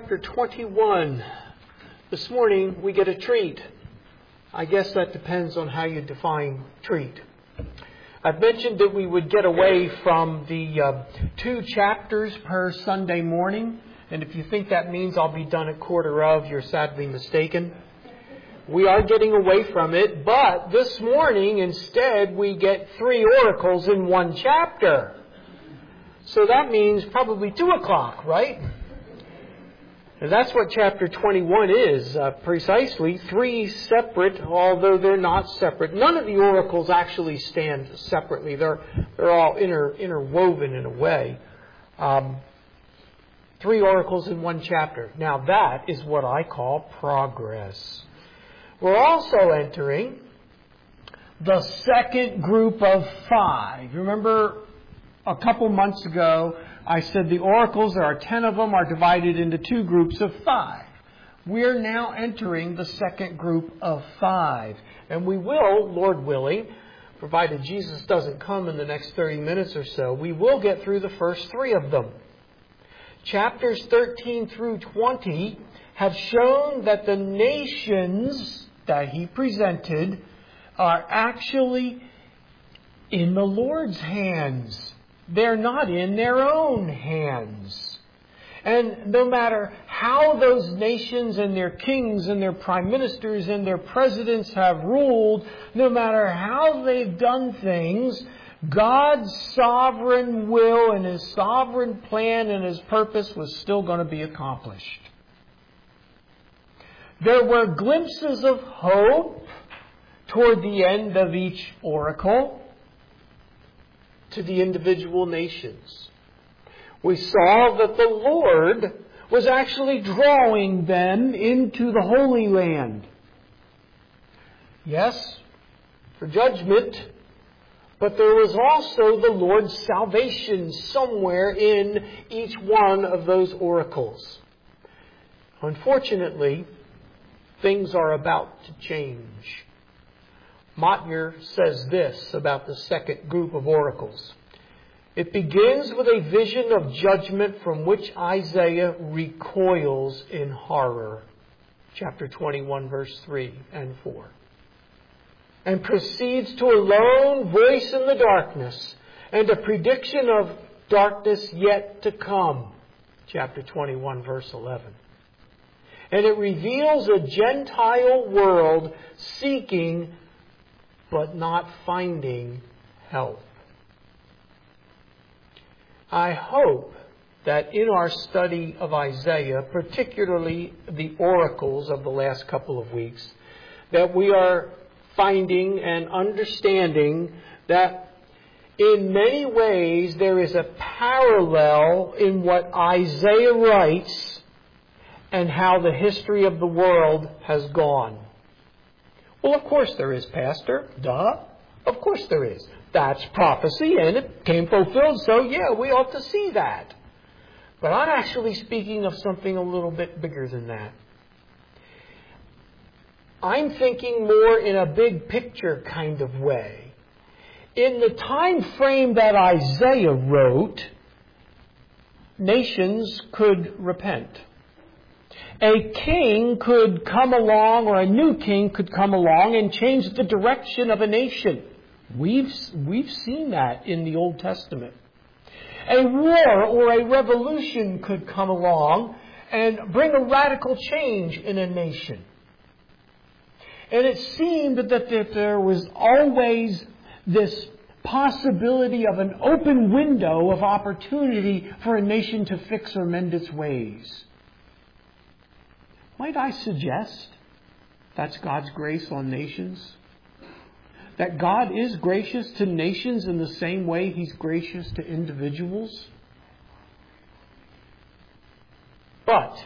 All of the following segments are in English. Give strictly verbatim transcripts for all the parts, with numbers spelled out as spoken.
chapter twenty-one. This morning we get a treat. I guess that depends on how you define treat. I've mentioned that we would get away from the uh, two chapters per Sunday morning. And if you think that means I'll be done at quarter of, you're sadly mistaken. We are getting away from it, but this morning instead we get three oracles in one chapter. So that means probably two o'clock, right? And that's what chapter twenty-one is, uh, precisely. Three separate, although they're not separate. None of the oracles actually stand separately. They're they're all inter, interwoven in a way. Um, three oracles in one chapter. Now that is what I call progress. We're also entering the second group of five. Remember, a couple months ago, I said the oracles, there are ten of them, are divided into two groups of five. We're now entering the second group of five. And we will, Lord willing, provided Jesus doesn't come in the next thirty minutes or so, we will get through the first three of them. Chapters thirteen through twenty have shown that the nations that he presented are actually in the Lord's hands. They're not in their own hands. And no matter how those nations and their kings and their prime ministers and their presidents have ruled, no matter how they've done things, God's sovereign will and His sovereign plan and His purpose was still going to be accomplished. There were glimpses of hope toward the end of each oracle to the individual nations. We saw that the Lord was actually drawing them into the Holy Land. Yes, for judgment, but there was also the Lord's salvation somewhere in each one of those oracles. Unfortunately, things are about to change. Mottner says this about the second group of oracles. It begins with a vision of judgment from which Isaiah recoils in horror. Chapter twenty-one, verse three and four. And proceeds to a lone voice in the darkness and a prediction of darkness yet to come. Chapter twenty-one, verse eleven. And it reveals a Gentile world seeking but not finding help. I hope that in our study of Isaiah, particularly the oracles of the last couple of weeks, that we are finding and understanding that in many ways there is a parallel in what Isaiah writes and how the history of the world has gone. Well, of course there is, Pastor. Duh. Of course there is. That's prophecy, and it came fulfilled, so yeah, we ought to see that. But I'm actually speaking of something a little bit bigger than that. I'm thinking more in a big picture kind of way. In the time frame that Isaiah wrote, nations could repent. A king could come along, or a new king could come along and change the direction of a nation. We've, we've seen that in the Old Testament. A war or a revolution could come along and bring a radical change in a nation. And it seemed that there was always this possibility of an open window of opportunity for a nation to fix or mend its ways. Might I suggest that's God's grace on nations? That God is gracious to nations in the same way He's gracious to individuals? But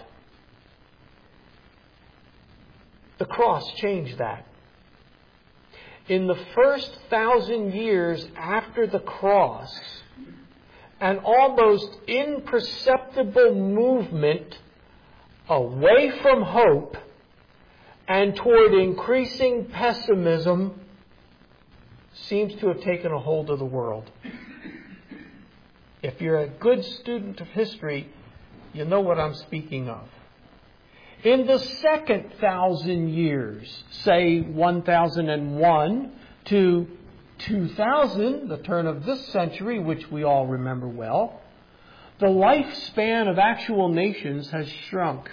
the cross changed that. In the first thousand years after the cross, an almost imperceptible movement away from hope and toward increasing pessimism seems to have taken a hold of the world. If you're a good student of history, you know what I'm speaking of. In the second thousand years, say one thousand one to two thousand, the turn of this century, which we all remember well, the lifespan of actual nations has shrunk.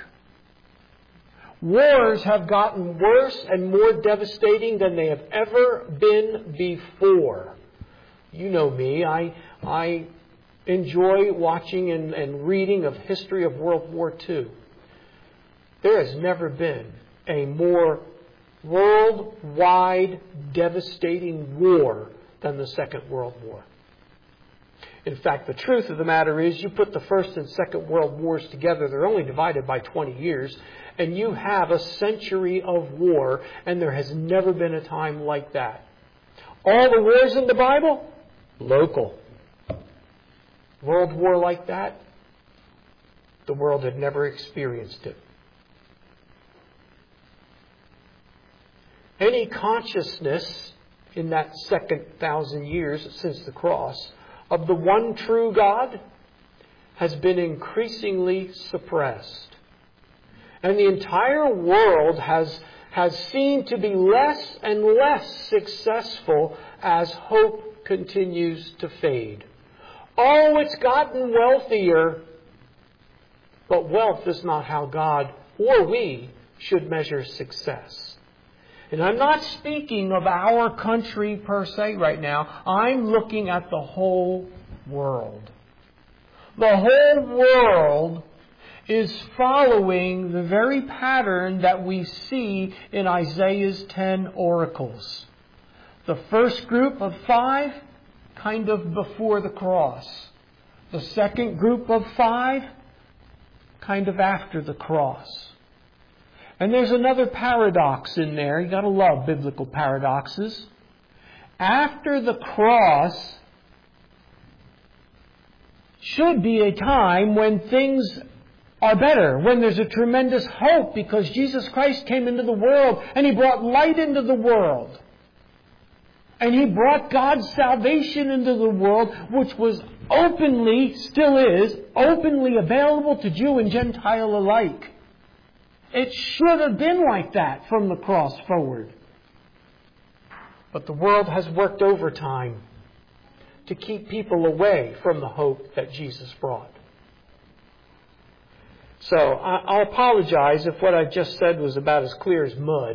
Wars have gotten worse and more devastating than they have ever been before. You know me, I, I enjoy watching and, and reading of history of World War Two. There has never been a more worldwide devastating war than the Second World War. In fact, the truth of the matter is, you put the First and Second World Wars together, they're only divided by twenty years, and you have a century of war, and there has never been a time like that. All the wars in the Bible, local. World War like that, the world had never experienced it. Any consciousness in that second thousand years since the cross of the one true God has been increasingly suppressed. And the entire world has, has seemed to be less and less successful as hope continues to fade. Oh, it's gotten wealthier, but wealth is not how God or we should measure success. And I'm not speaking of our country per se right now. I'm looking at the whole world. The whole world is following the very pattern that we see in Isaiah's ten oracles. The first group of five, kind of before the cross. The second group of five, kind of after the cross. And there's another paradox in there. You've got to love biblical paradoxes. After the cross should be a time when things are better, when there's a tremendous hope because Jesus Christ came into the world and He brought light into the world. And He brought God's salvation into the world, which was openly, still is, openly available to Jew and Gentile alike. It should have been like that from the cross forward. But the world has worked overtime to keep people away from the hope that Jesus brought. So I'll apologize if what I just said was about as clear as mud.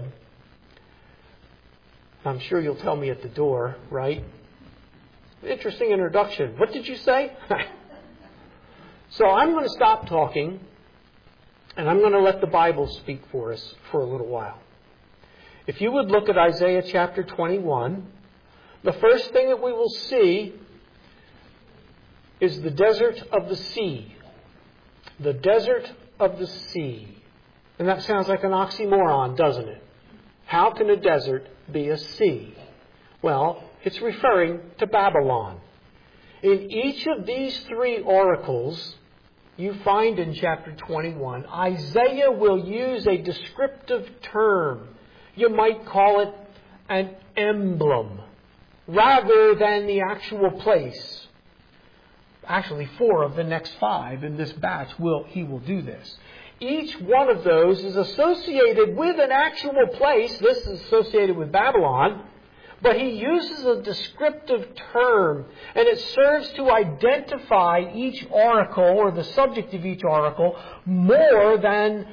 I'm sure you'll tell me at the door, right? Interesting introduction. What did you say? So I'm going to stop talking. And I'm going to let the Bible speak for us for a little while. If you would look at Isaiah chapter twenty-one, the first thing that we will see is the desert of the sea. The desert of the sea. And that sounds like an oxymoron, doesn't it? How can a desert be a sea? Well, it's referring to Babylon. In each of these three oracles, you find in chapter twenty-one, Isaiah will use a descriptive term. You might call it an emblem, rather than the actual place. Actually, four of the next five in this batch, will he will do this. Each one of those is associated with an actual place. This is associated with Babylon. But he uses a descriptive term, and it serves to identify each oracle or the subject of each oracle more than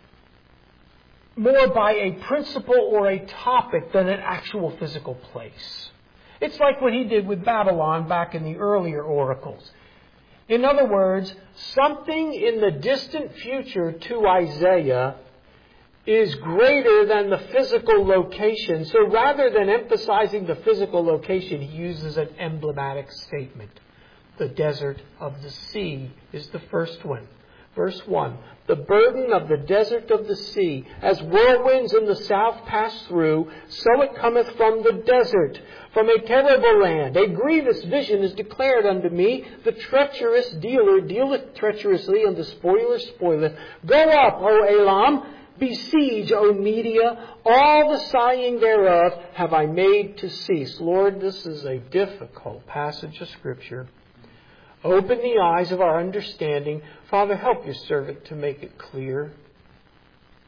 more by a principle or a topic than an actual physical place. It's like what he did with Babylon back in the earlier oracles. In other words, something in the distant future to Isaiah is greater than the physical location. So rather than emphasizing the physical location, he uses an emblematic statement. The desert of the sea is the first one. Verse one, the burden of the desert of the sea, as whirlwinds in the south pass through, so it cometh from the desert, from a terrible land. A grievous vision is declared unto me. The treacherous dealer dealeth treacherously, and the spoiler spoileth. Go up, O Elam! Besiege, O Media, all the sighing thereof have I made to cease. Lord, this is a difficult passage of Scripture. Open the eyes of our understanding. Father, help your servant to make it clear.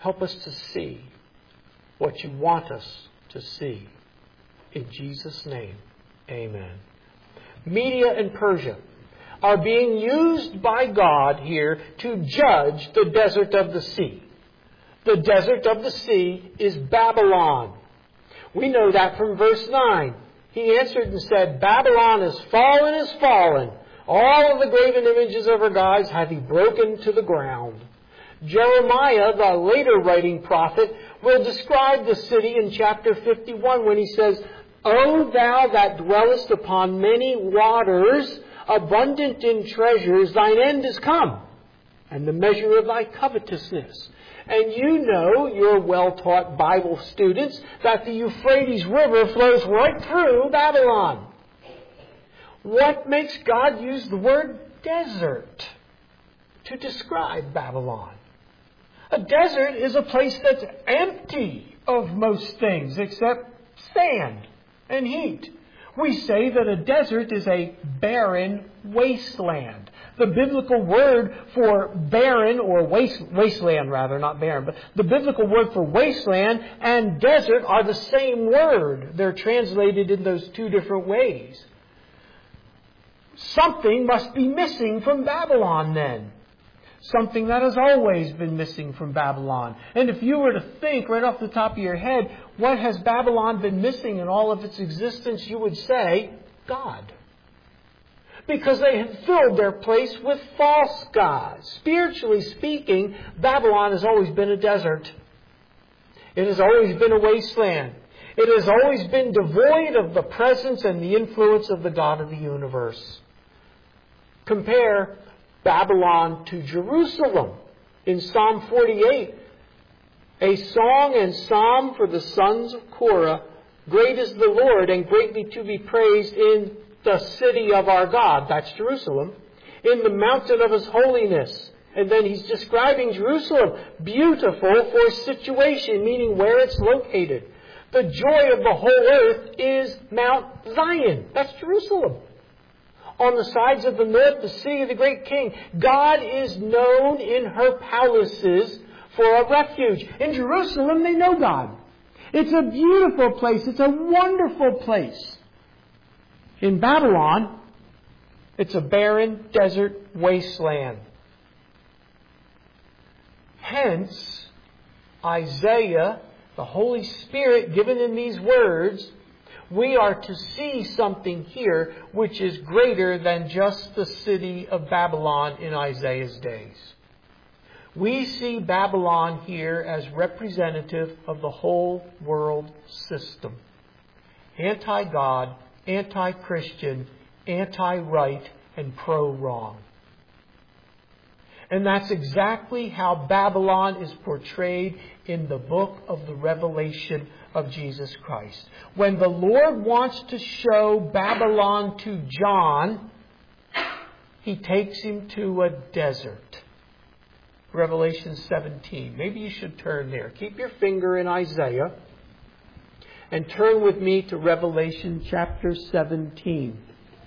Help us to see what you want us to see. In Jesus' name, amen. Media and Persia are being used by God here to judge the desert of the sea. The desert of the sea is Babylon. We know that from verse nine. He answered and said, Babylon is fallen, is fallen. All of the graven images of her gods hath he broken to the ground. Jeremiah, the later writing prophet, will describe the city in chapter fifty-one when he says, O thou that dwellest upon many waters, abundant in treasures, thine end is come, and the measure of thy covetousness. And you know, you're well-taught Bible students, that the Euphrates River flows right through Babylon. What makes God use the word desert to describe Babylon? A desert is a place that's empty of most things except sand and heat. We say that a desert is a barren wasteland. The biblical word for barren, or waste, wasteland rather, not barren, but the biblical word for wasteland and desert are the same word. They're translated in those two different ways. Something must be missing from Babylon then. Something that has always been missing from Babylon. And if you were to think right off the top of your head, what has Babylon been missing in all of its existence, you would say, God. Because they had filled their place with false gods. Spiritually speaking, Babylon has always been a desert. It has always been a wasteland. It has always been devoid of the presence and the influence of the God of the universe. Compare Babylon to Jerusalem. In Psalm forty-eight, a song and psalm for the sons of Korah, great is the Lord and greatly to be praised in the city of our God. That's Jerusalem. In the mountain of his holiness. And then he's describing Jerusalem. Beautiful for situation, meaning where it's located. The joy of the whole earth is Mount Zion. That's Jerusalem. On the sides of the north, the city of the great king. God is known in her palaces for a refuge. In Jerusalem, they know God. It's a beautiful place. It's a wonderful place. In Babylon, it's a barren desert wasteland. Hence, Isaiah, the Holy Spirit given in these words, we are to see something here which is greater than just the city of Babylon in Isaiah's days. We see Babylon here as representative of the whole world system. Anti-God, anti-Christian, anti-right, and pro-wrong. And that's exactly how Babylon is portrayed in the book of the Revelation of Jesus Christ. When the Lord wants to show Babylon to John, he takes him to a desert. Revelation seventeen. Maybe you should turn there. Keep your finger in Isaiah and turn with me to Revelation chapter seventeen.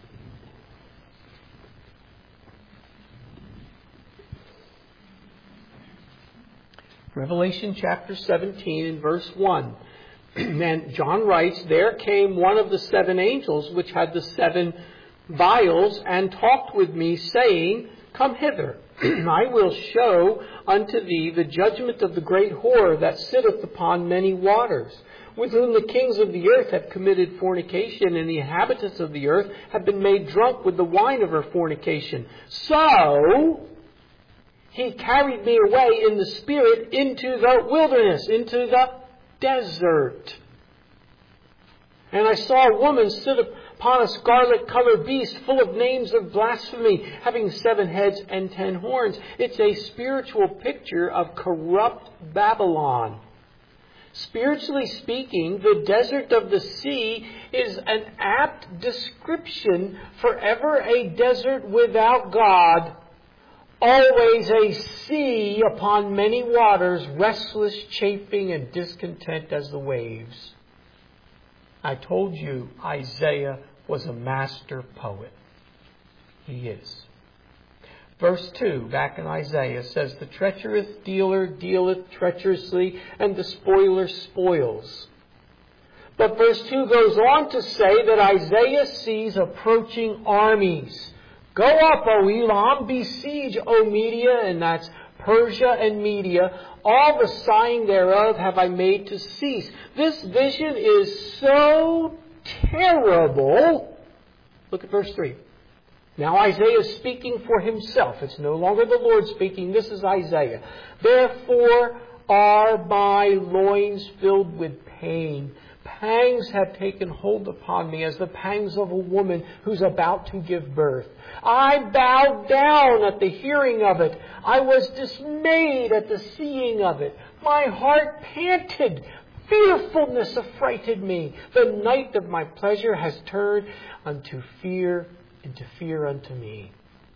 Revelation chapter seventeen and verse one. And John writes, There came one of the seven angels which had the seven vials and talked with me, saying, Come hither, I will show unto thee the judgment of the great whore that sitteth upon many waters, with whom the kings of the earth have committed fornication, and the inhabitants of the earth have been made drunk with the wine of her fornication. So he carried me away in the spirit into the wilderness, into the desert. And I saw a woman sit upon a scarlet-colored beast full of names of blasphemy, having seven heads and ten horns. It's a spiritual picture of corrupt Babylon. Spiritually speaking, the desert of the sea is an apt description for ever a desert without God. Always a sea upon many waters, restless, chafing, and discontent as the waves. I told you Isaiah was a master poet. He is. Verse two, back in Isaiah, says, "The treacherous dealer dealeth treacherously, and the spoiler spoils." But verse two goes on to say that Isaiah sees approaching armies. "Go up, O Elam, besiege, O Media," and that's Persia and Media. "All the sighing thereof have I made to cease." This vision is so terrible. Look at verse three. Now Isaiah is speaking for himself. It's no longer the Lord speaking. This is Isaiah. "Therefore are my loins filled with pain. Pangs have taken hold upon me as the pangs of a woman who's about to give birth. I bowed down at the hearing of it. I was dismayed at the seeing of it. My heart panted. Fearfulness affrighted me. The night of my pleasure has turned unto fear, into fear unto me."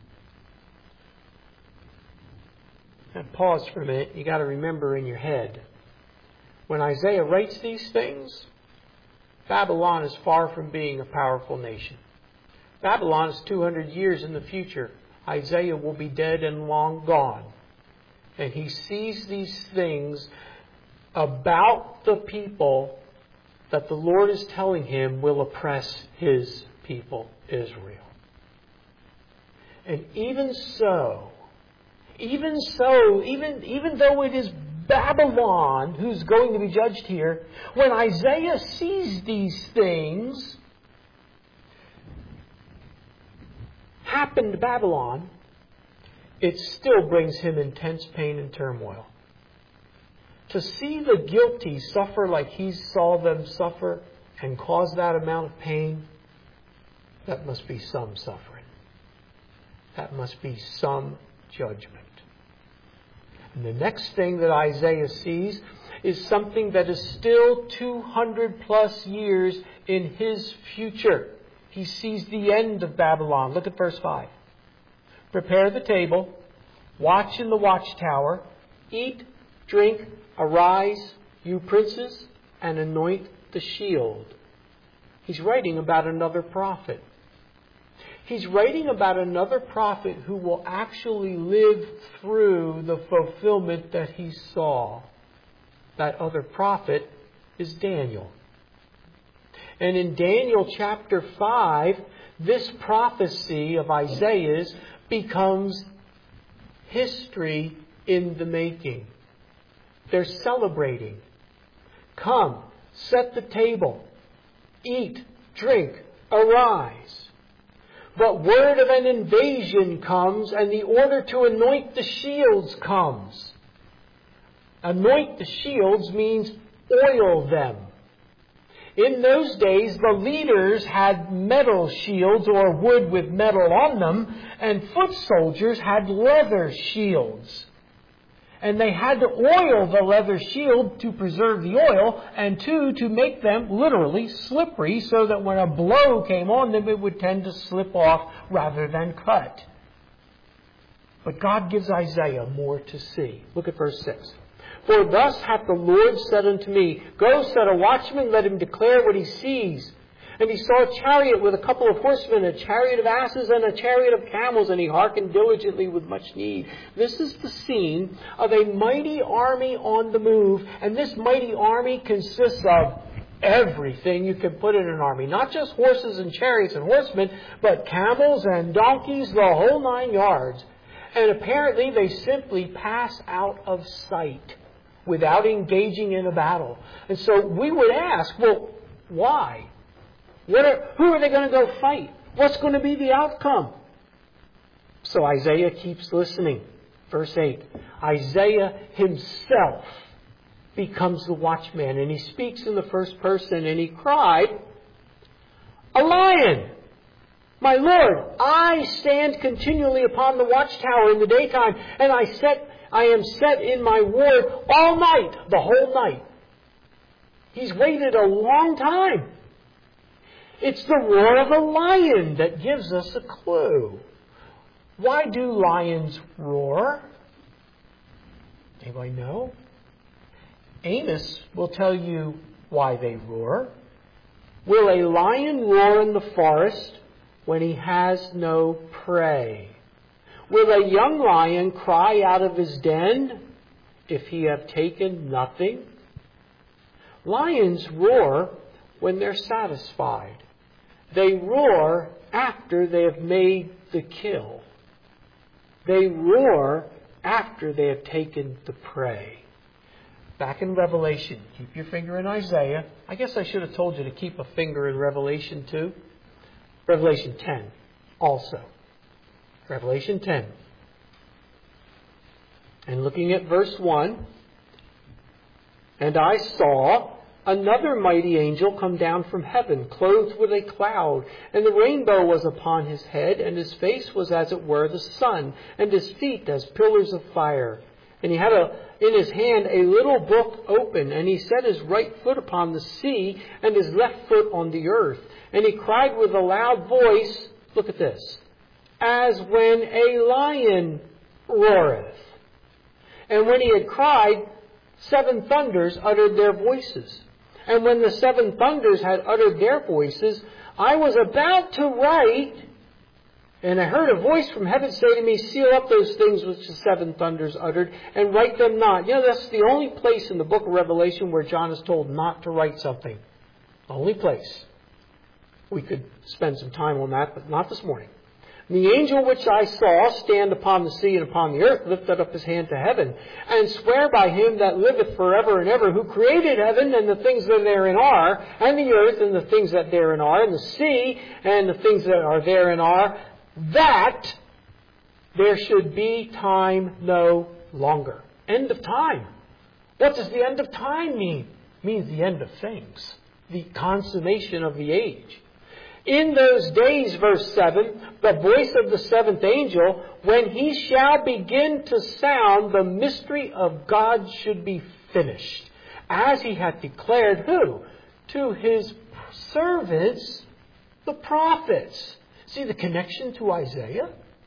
Now pause for a minute. You got to remember in your head, when Isaiah writes these things, Babylon is far from being a powerful nation. Babylon is two hundred years in the future. Isaiah will be dead and long gone. And he sees these things about the people that the Lord is telling him will oppress his people, Israel. And even so, even so, even, even though it is Babylon who's going to be judged here, when Isaiah sees these things happen to Babylon, it still brings him intense pain and turmoil. To see the guilty suffer like he saw them suffer and cause that amount of pain, that must be some suffering. That must be some judgment. And the next thing that Isaiah sees is something that is still two hundred plus years in his future. He sees the end of Babylon. Look at verse five. "Prepare the table, watch in the watchtower, eat, drink, arise, you princes, and anoint the shield." He's writing about another prophet. He's writing about another prophet who will actually live through the fulfillment that he saw. That other prophet is Daniel. And in Daniel chapter five, this prophecy of Isaiah's becomes history in the making. They're celebrating. "Come, set the table, eat, drink, arise." But word of an invasion comes, and the order to anoint the shields comes. Anoint the shields means oil them. In those days, the leaders had metal shields or wood with metal on them, and foot soldiers had leather shields. And they had to oil the leather shield to preserve the oil, and two, to make them literally slippery so that when a blow came on them, it would tend to slip off rather than cut. But God gives Isaiah more to see. Look at verse six. "For thus hath the Lord said unto me, Go set a watchman, let him declare what he sees. And he saw a chariot with a couple of horsemen, a chariot of asses and a chariot of camels, and he hearkened diligently with much need." This is the scene of a mighty army on the move, and this mighty army consists of everything you can put in an army. Not just horses and chariots and horsemen, but camels and donkeys, the whole nine yards. And apparently they simply pass out of sight without engaging in a battle. And so we would ask, well, why? What are, who are they going to go fight? What's going to be the outcome? So Isaiah keeps listening. Verse eight. Isaiah himself becomes the watchman, and he speaks in the first person, and he cried, "A lion! My Lord, I stand continually upon the watchtower in the daytime, and I set, I am set in my ward all night," the whole night. He's waited a long time. It's the roar of a lion that gives us a clue. Why do lions roar? Anybody know? Amos will tell you why they roar. "Will a lion roar in the forest when he has no prey? Will a young lion cry out of his den if he have taken nothing? Lions roar when they're satisfied. They roar after they have made the kill. They roar after they have taken the prey. Back in Revelation, keep your finger in Isaiah. I guess I should have told you to keep a finger in Revelation too. Revelation ten also. Revelation ten. And looking at verse one. And I saw another mighty angel come down from heaven, clothed with a cloud, and the rainbow was upon his head, and his face was as it were the sun, and his feet as pillars of fire. And he had a, in his hand a little book open, and he set his right foot upon the sea, and his left foot on the earth. And he cried with a loud voice, look at this, as when a lion roareth. And when he had cried, seven thunders uttered their voices. And when the seven thunders had uttered their voices, I was about to write, and I heard a voice from heaven say to me, seal up those things which the seven thunders uttered, and write them not. You know, that's the only place in the book of Revelation where John is told not to write something. The only place. We could spend some time on that, but not this morning. And the angel which I saw stand upon the sea and upon the earth lifted up his hand to heaven, and sware by him that liveth forever and ever, who created heaven and the things that therein are, and the earth and the things that therein are, and the sea and the things that are therein are, that there should be time no longer. End of time. What does the end of time mean? It means the end of things. The consummation of the age. In those days, verse seven, the voice of the seventh angel, when he shall begin to sound, the mystery of God should be finished, as he hath declared who? To his servants, the prophets. See the connection to Isaiah?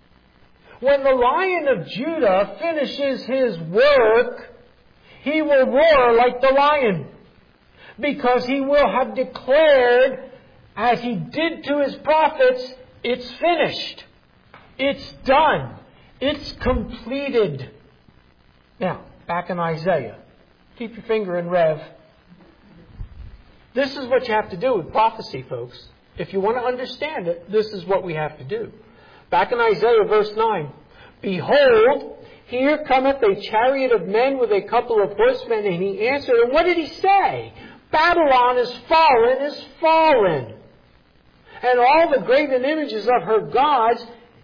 When the Lion of Judah finishes his work, he will roar like the lion, because he will have declared, as he did to his prophets, it's finished. It's done. It's completed. Now, back in Isaiah. Keep your finger in Rev. This is what you have to do with prophecy, folks. If you want to understand it, this is what we have to do. Back in Isaiah, verse nine. Behold, here cometh a chariot of men with a couple of horsemen, and he answered. And what did he say? Babylon is fallen, is fallen. And all the graven images of her gods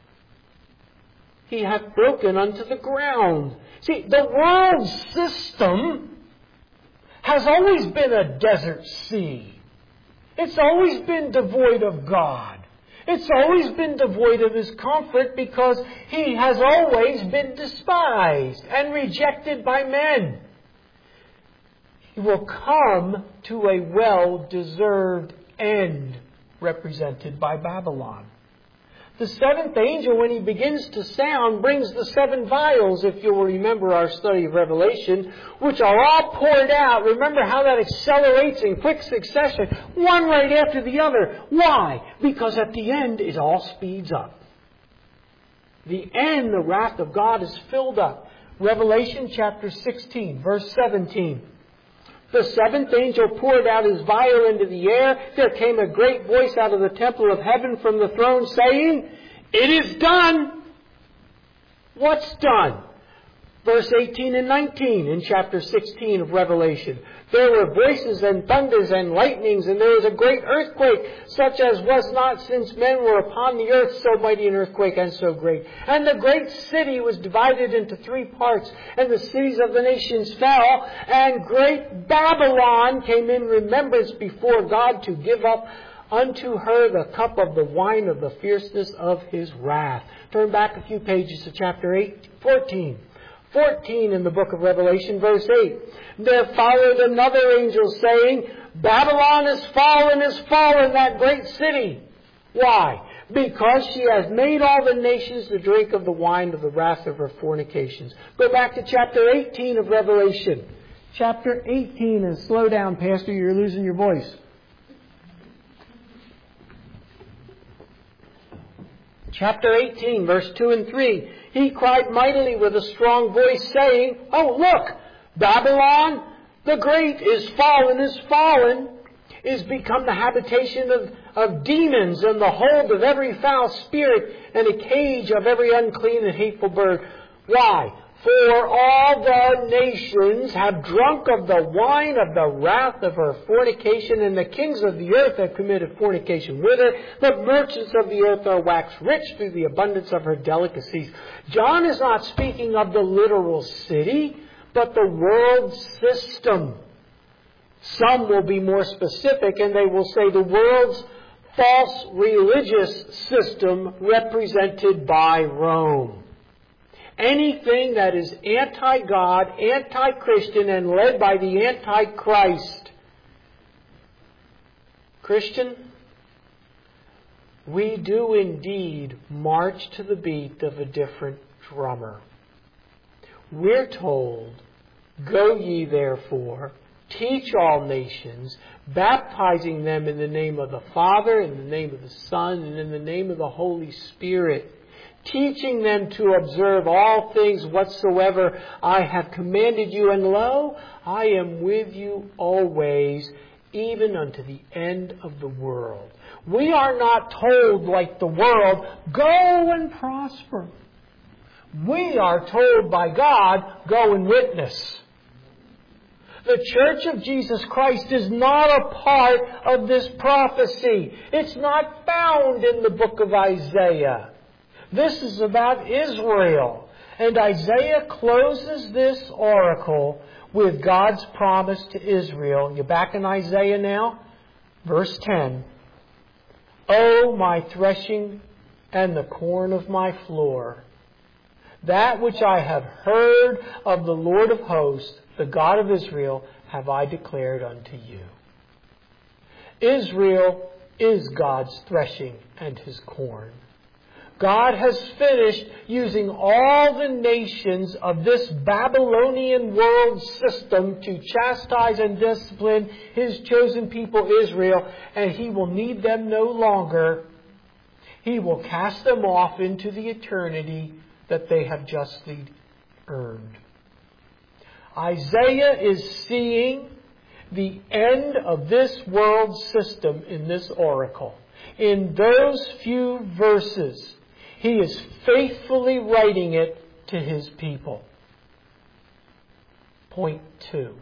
he hath broken unto the ground. See, the world system has always been a desert sea. It's always been devoid of God. It's always been devoid of His comfort, because He has always been despised and rejected by men. He will come to a well-deserved end, represented by Babylon. The seventh angel, when he begins to sound, brings the seven vials, if you'll remember our study of Revelation, which are all poured out. Remember how that accelerates in quick succession, one right after the other. Why? Because at the end, it all speeds up. The end, the wrath of God is filled up. Revelation chapter sixteen, verse seventeen. The seventh angel poured out his vial into the air. There came a great voice out of the temple of heaven from the throne, saying, "It is done." What's done? Verse eighteen and nineteen in chapter sixteen of Revelation. There were voices and thunders and lightnings, and there was a great earthquake, such as was not since men were upon the earth, so mighty an earthquake and so great. And the great city was divided into three parts, and the cities of the nations fell, and great Babylon came in remembrance before God, to give up unto her the cup of the wine of the fierceness of His wrath. Turn back a few pages to chapter eight, fourteen. fourteen in the book of Revelation, verse eight. There followed another angel saying, Babylon is fallen, is fallen, that great city. Why? Because she has made all the nations to drink of the wine of the wrath of her fornications. Go back to chapter eighteen of Revelation. Chapter eighteen, and slow down, Pastor, you're losing your voice. Chapter eighteen, verse two and three. He cried mightily with a strong voice, saying, Oh, look, Babylon the great is fallen, is fallen, is become the habitation of, of demons, and the hold of every foul spirit, and a cage of every unclean and hateful bird. Why? For all the nations have drunk of the wine of the wrath of her fornication, and the kings of the earth have committed fornication with her. The merchants of the earth are waxed rich through the abundance of her delicacies. John is not speaking of the literal city, but the world system. Some will be more specific, and they will say the world's false religious system represented by Rome. Anything that is anti-God, anti-Christian, and led by the Antichrist. Christian, we do indeed march to the beat of a different drummer. We're told, Go ye therefore, teach all nations, baptizing them in the name of the Father, in the name of the Son, and in the name of the Holy Spirit, teaching them to observe all things whatsoever I have commanded you. And lo, I am with you always, even unto the end of the world. We are not told, like the world, go and prosper. We are told by God, go and witness. The Church of Jesus Christ is not a part of this prophecy. It's not found in the book of Isaiah. This is about Israel. And Isaiah closes this oracle with God's promise to Israel. You're back in Isaiah now? Verse ten. O my threshing and the corn of my floor, that which I have heard of the Lord of hosts, the God of Israel, have I declared unto you. Israel is God's threshing and His corn. God has finished using all the nations of this Babylonian world system to chastise and discipline His chosen people Israel, and He will need them no longer. He will cast them off into the eternity that they have justly earned. Isaiah is seeing the end of this world system in this oracle. In those few verses, he is faithfully writing it to his people. Point two.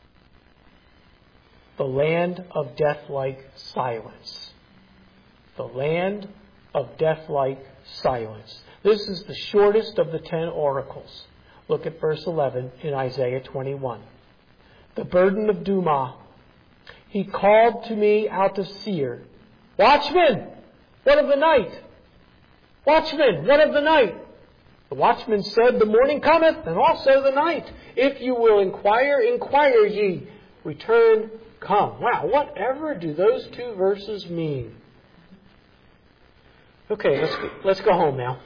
The land of death-like silence. The land of death-like silence. This is the shortest of the ten oracles. Look at verse eleven in Isaiah twenty-one. The burden of Dumah. He called to me out of Seir. Watchman, what of the night? Watchman, what of the night? The watchman said, The morning cometh, and also the night. If you will inquire, inquire ye. Return, come. Wow, whatever do those two verses mean? Okay, let's go, let's go home now.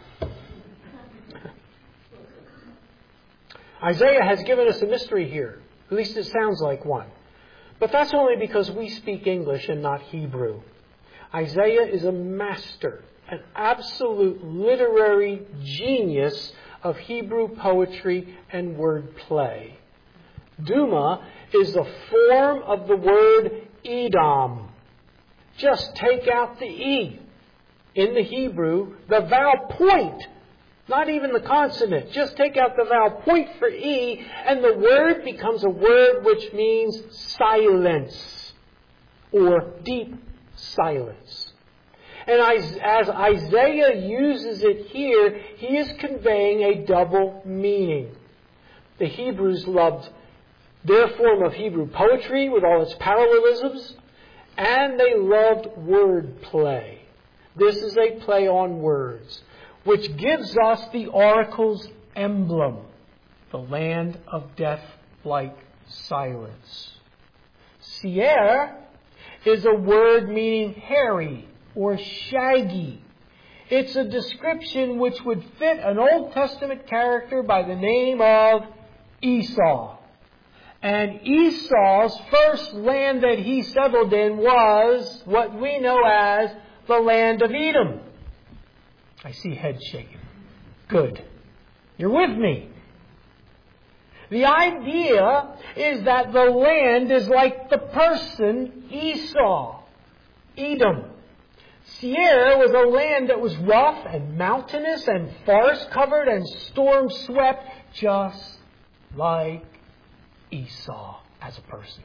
Isaiah has given us a mystery here. At least it sounds like one. But that's only because we speak English and not Hebrew. Isaiah is a master, an absolute literary genius of Hebrew poetry and wordplay. Duma is the form of the word Edom. Just take out the E. In the Hebrew, the vowel point, not even the consonant, just take out the vowel point for E, and the word becomes a word which means silence or deep silence. And as Isaiah uses it here, he is conveying a double meaning. The Hebrews loved their form of Hebrew poetry with all its parallelisms, and they loved wordplay. This is a play on words, which gives us the oracle's emblem, the land of death-like silence. Seir is a word meaning hairy or shaggy. It's a description which would fit an Old Testament character by the name of Esau. And Esau's first land that he settled in was what we know as the land of Edom. I see heads shaking. Good. You're with me. The idea is that the land is like the person Esau, Edom. Seir was a land that was rough and mountainous and forest-covered and storm-swept, just like Esau as a person.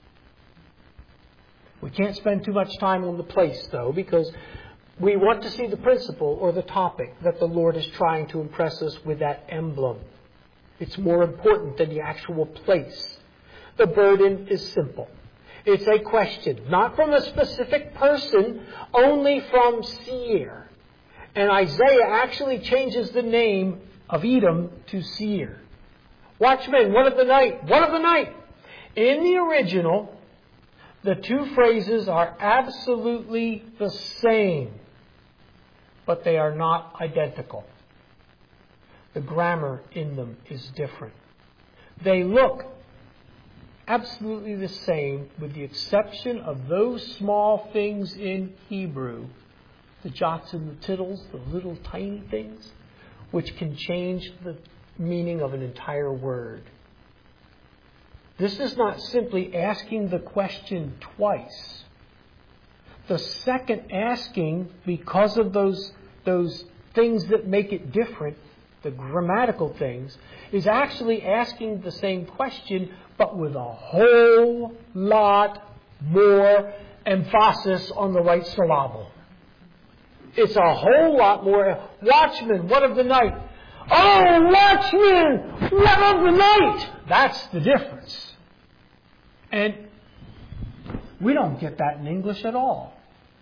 We can't spend too much time on the place, though, because we want to see the principle or the topic that the Lord is trying to impress us with that emblem. It's more important than the actual place. The burden is simple. It's a question, not from a specific person, only from Seir. And Isaiah actually changes the name of Edom to Seir. Watchmen, what of the night? What of the night? In the original, the two phrases are absolutely the same, but they are not identical. The grammar in them is different. They look absolutely the same, with the exception of those small things in Hebrew, the jots and the tittles, the little tiny things, which can change the meaning of an entire word. This is not simply asking the question twice. The second asking, because of those, those things that make it different, the grammatical things, is actually asking the same question, but with a whole lot more emphasis on the right syllable. It's a whole lot more. Watchman, what of the night? Oh, watchman, what of the night? That's the difference. And we don't get that in English at all.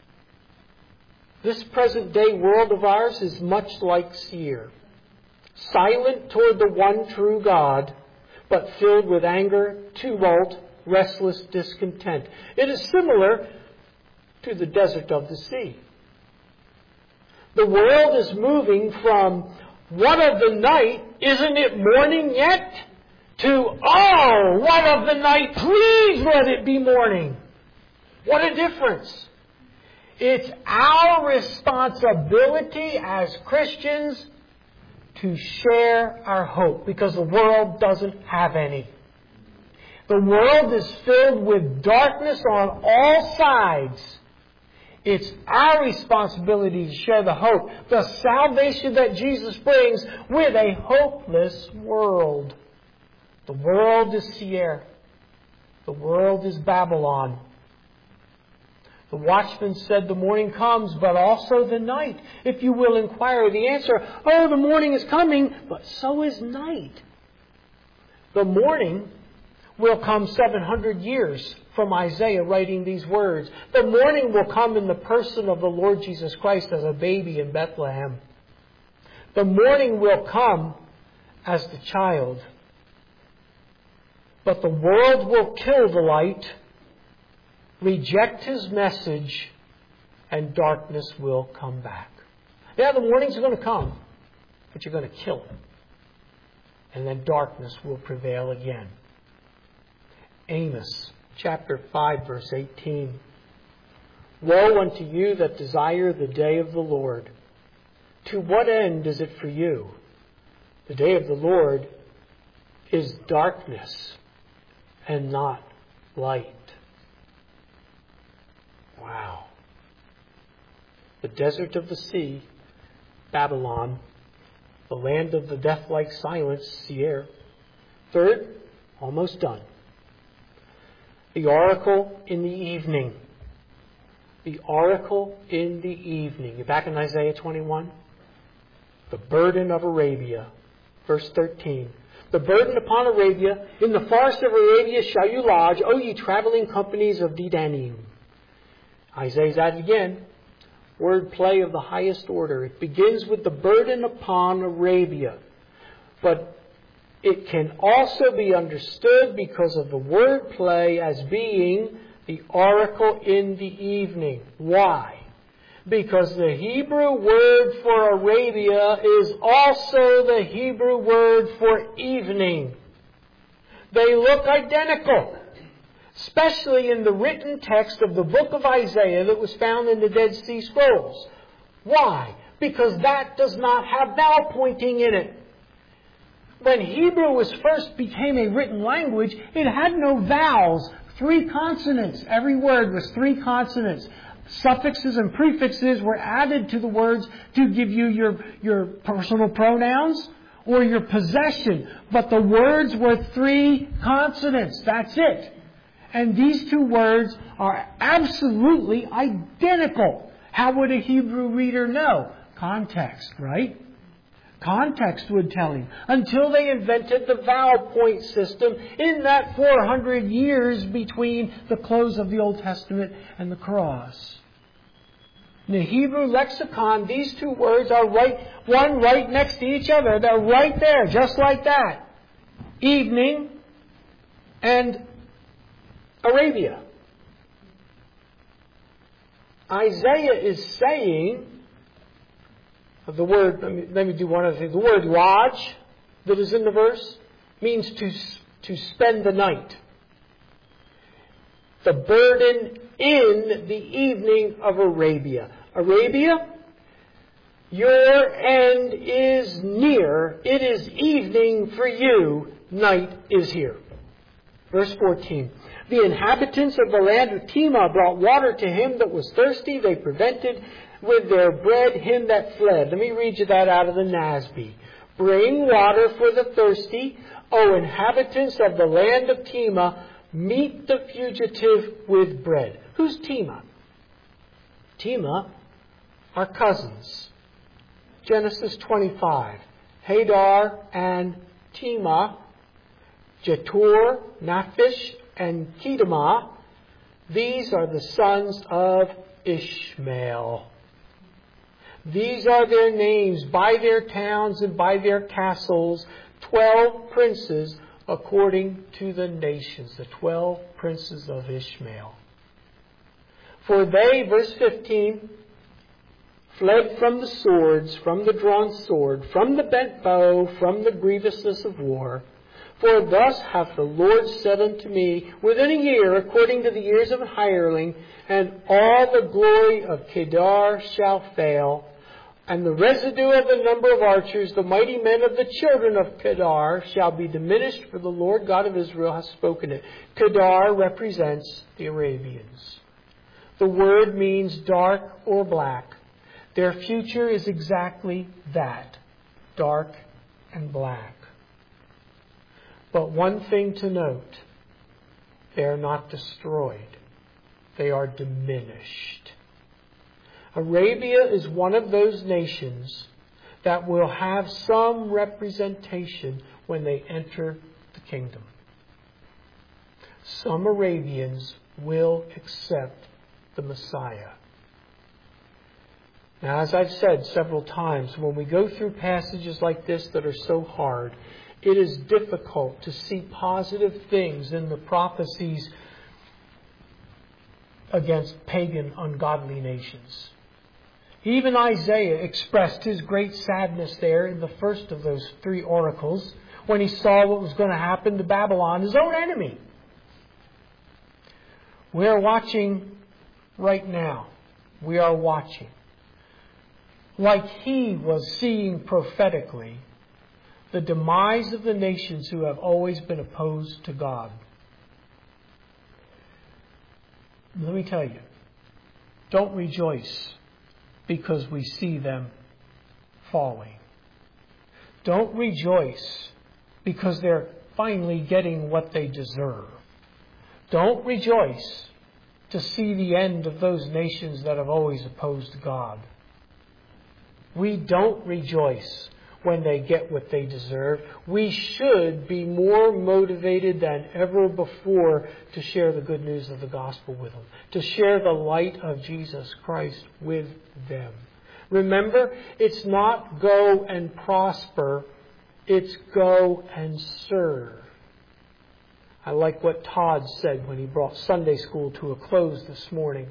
This present day world of ours is much like Seir. Silent toward the one true God, but filled with anger, tumult, restless discontent. It is similar to the desert of the sea. The world is moving from what of the night, isn't it morning yet? To, oh, what of the night, please let it be morning. What a difference. It's our responsibility as Christians to share our hope, because the world doesn't have any. The world is filled with darkness on all sides. It's our responsibility to share the hope, the salvation that Jesus brings, with a hopeless world. The world is Seir. The world is Babylon. The watchman said, the morning comes, but also the night. If you will inquire, the answer, oh, the morning is coming, but so is night. The morning will come seven hundred years from Isaiah writing these words. The morning will come in the person of the Lord Jesus Christ as a baby in Bethlehem. The morning will come as the child. But the world will kill the light, reject His message, and darkness will come back. Yeah, the morning's going to come, but you're going to kill it. And then darkness will prevail again. Amos chapter five, verse eighteen. Woe unto you that desire the day of the Lord. To what end is it for you? The day of the Lord is darkness and not light. Wow. The desert of the sea, Babylon. The land of the death-like silence, Seir. Third, almost done. The oracle in the evening. The oracle in the evening. You're back in Isaiah twenty-one. The burden of Arabia. Verse thirteen. The burden upon Arabia. In the forest of Arabia shall you lodge, O ye traveling companies of Dedanim. Isaiah's at it again. Word play of the highest order. It begins with the burden upon Arabia. But it can also be understood because of the word play as being the oracle in the evening. Why? Because the Hebrew word for Arabia is also the Hebrew word for evening. They look identical, especially in the written text of the book of Isaiah that was found in the Dead Sea Scrolls. Why? because that does not have vowel pointing in it. When Hebrew was first became a written language, it had no vowels. Three consonants. Every word was three consonants. Suffixes and prefixes were added to the words to give you your, your personal pronouns or your possession. But the words were three consonants. That's it. And these two words are absolutely identical. How would a Hebrew reader know? Context, right? Context would tell him. Until they invented the vowel point system in that four hundred years between the close of the Old Testament and the cross. In the Hebrew lexicon, these two words are right, one right next to each other. They're right there, just like that. Evening and Arabia. Isaiah is saying, the word, let me, let me do one other thing. The word lodge that is in the verse means to, to spend the night. The burden in the evening of Arabia. Arabia, your end is near. It is evening for you. Night is here. Verse fourteen. The inhabitants of the land of Tema brought water to him that was thirsty. They prevented with their bread him that fled. Let me read you that out of the N A S B. Bring water for the thirsty, O inhabitants of the land of Tema, meet the fugitive with bread. Who's Tema? Tema are cousins. Genesis twenty-five. Hadar and Tema, Jetur, Naphish, and Kedemah. These are the sons of Ishmael. These are their names by their towns and by their castles, twelve princes according to the nations, the twelve princes of Ishmael. For they, verse fifteen, fled from the swords, from the drawn sword, from the bent bow, from the grievousness of war. For thus hath the Lord said unto me, within a year, according to the years of a hireling, and all the glory of Kedar shall fail, and the residue of the number of archers, the mighty men of the children of Kedar, shall be diminished, for the Lord God of Israel hath spoken it. Kedar represents the Arabians. The word means dark or black. Their future is exactly that, dark and black. But one thing to note, they are not destroyed. They are diminished. Arabia is one of those nations that will have some representation when they enter the kingdom. Some Arabians will accept the Messiah. Now, as I've said several times, when we go through passages like this that are so hard, it is difficult to see positive things in the prophecies against pagan, ungodly nations. Even Isaiah expressed his great sadness there in the first of those three oracles when he saw what was going to happen to Babylon, his own enemy. We are watching right now. We are watching. Like he was seeing prophetically the demise of the nations who have always been opposed to God. Let me tell you, don't rejoice because we see them falling. Don't rejoice because they're finally getting what they deserve. Don't rejoice to see the end of those nations that have always opposed God. We don't rejoice when they get what they deserve. We should be more motivated than ever before to share the good news of the gospel with them, to share the light of Jesus Christ with them. Remember, it's not go and prosper, it's go and serve. I like what Todd said when he brought Sunday school to a close this morning.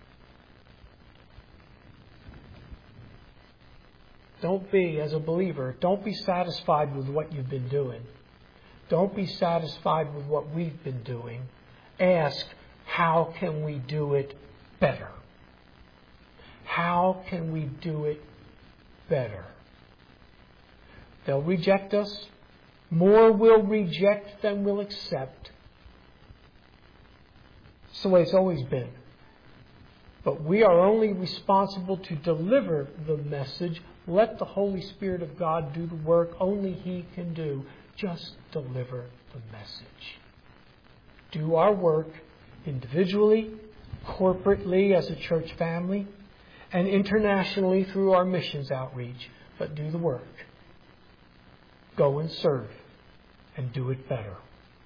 Don't be, as a believer, don't be satisfied with what you've been doing. Don't be satisfied with what we've been doing. Ask, how can we do it better? How can we do it better. They'll reject us. More will reject than will accept. It's the way it's always been. But we are only responsible to deliver the message. Let the Holy Spirit of God do the work only He can do. Just deliver the message. Do our work individually, corporately as a church family, and internationally through our missions outreach. But do the work. Go and serve, and do it better.